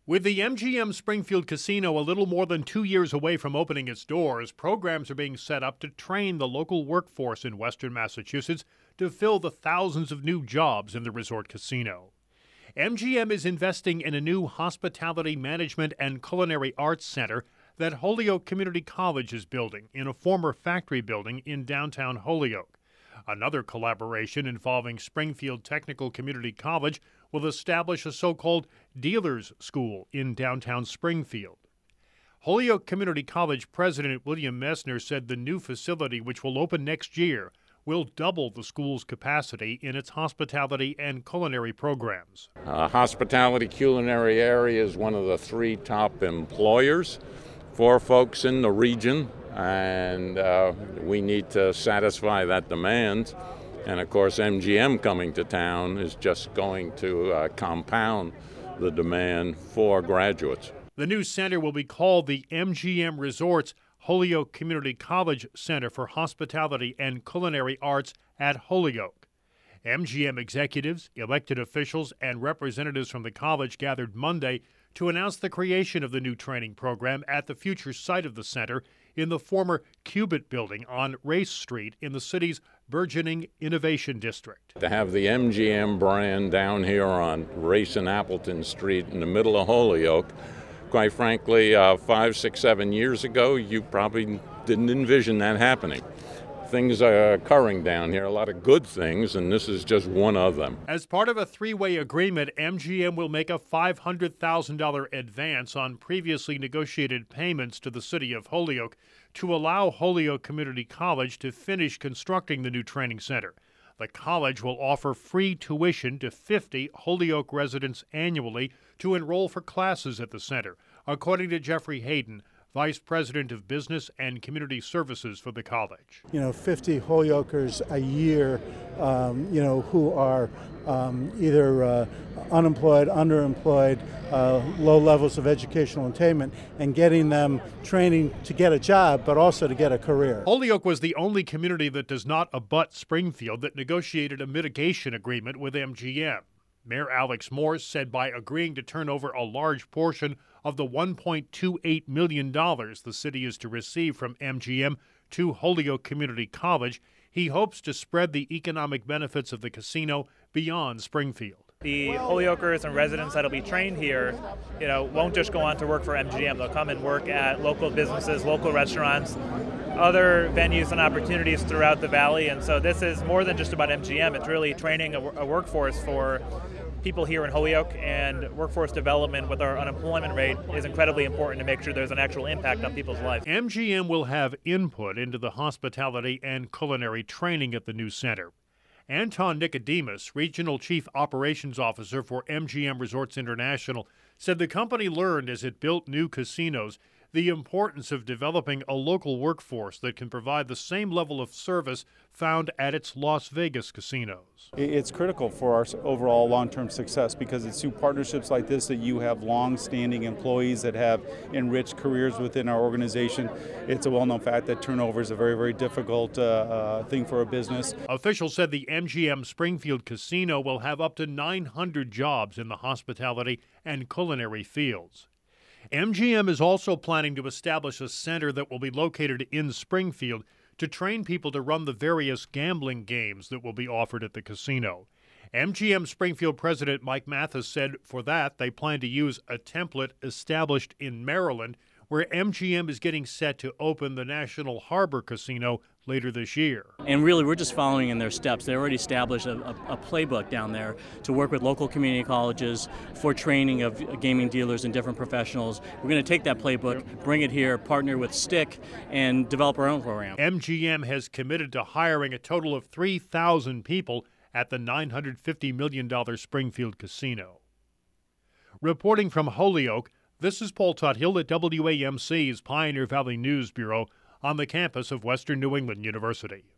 With the MGM Springfield Casino a little more than 2 years away from opening its doors, programs are being set up to train the local workforce in western Massachusetts to fill the thousands of new jobs in the resort casino. MGM is investing in a new hospitality management and culinary arts center that Holyoke Community College is building in a former factory building in downtown Holyoke. Another collaboration involving Springfield Technical Community College will establish a so-called dealers school in downtown Springfield. Holyoke Community College President William Messner said the new facility, which will open next year, will double the school's capacity in its hospitality and culinary programs. Hospitality culinary area is one of the 3 top employers for folks in the region, and we need to satisfy that demand. And of course, MGM coming to town is just going to compound the demand for graduates. The new center will be called the MGM Resorts Holyoke Community College Center for Hospitality and Culinary Arts at Holyoke. MGM executives, elected officials, and representatives from the college gathered Monday to announce the creation of the new training program at the future site of the center in the former Cubit building on Race Street in the city's burgeoning Innovation District. To have the MGM brand down here on Race and Appleton Street in the middle of Holyoke, quite frankly, 5, 6, 7 years ago, you probably didn't envision that happening. Things are occurring down here, a lot of good things, and this is just one of them. As part of a 3-way agreement, MGM will make a $500,000 advance on previously negotiated payments to the city of Holyoke to allow Holyoke Community College to finish constructing the new training center. The college will offer free tuition to 50 Holyoke residents annually to enroll for classes at the center, according to Jeffrey Hayden, Vice President of Business and Community Services for the college. 50 Holyokers a year, who are either unemployed, underemployed, low levels of educational attainment, and getting them training to get a job, but also to get a career. Holyoke was the only community that does not abut Springfield that negotiated a mitigation agreement with MGM. Mayor Alex Morse said by agreeing to turn over a large portion of the $1.28 million the city is to receive from MGM to Holyoke Community College, he hopes to spread the economic benefits of the casino beyond Springfield. The Holyokers and residents that will be trained here, won't just go on to work for MGM. They'll come and work at local businesses, local restaurants, other venues and opportunities throughout the valley. And so this is more than just about MGM. It's really training a workforce for people here in Holyoke, and workforce development with our unemployment rate is incredibly important to make sure there's an actual impact on people's lives. MGM will have input into the hospitality and culinary training at the new center. Anton Nicodemus, Regional Chief Operations Officer for MGM Resorts International, said the company learned as it built new casinos the importance of developing a local workforce that can provide the same level of service found at its Las Vegas casinos. It's critical for our overall long-term success because it's through partnerships like this that you have long-standing employees that have enriched careers within our organization. It's a well-known fact that turnover is a very, very difficult thing for a business. Officials said the MGM Springfield Casino will have up to 900 jobs in the hospitality and culinary fields. MGM is also planning to establish a center that will be located in Springfield to train people to run the various gambling games that will be offered at the casino. MGM Springfield President Mike Mathis said for that they plan to use a template established in Maryland, where MGM is getting set to open the National Harbor Casino later this year. And really, we're just following in their steps. They already established a playbook down there to work with local community colleges for training of gaming dealers and different professionals. We're going to take that playbook, bring it here, partner with Stick, and develop our own program. MGM has committed to hiring a total of 3,000 people at the $950 million Springfield Casino. Reporting from Holyoke, this is Paul Tuthill at WAMC's Pioneer Valley News Bureau on the campus of Western New England University.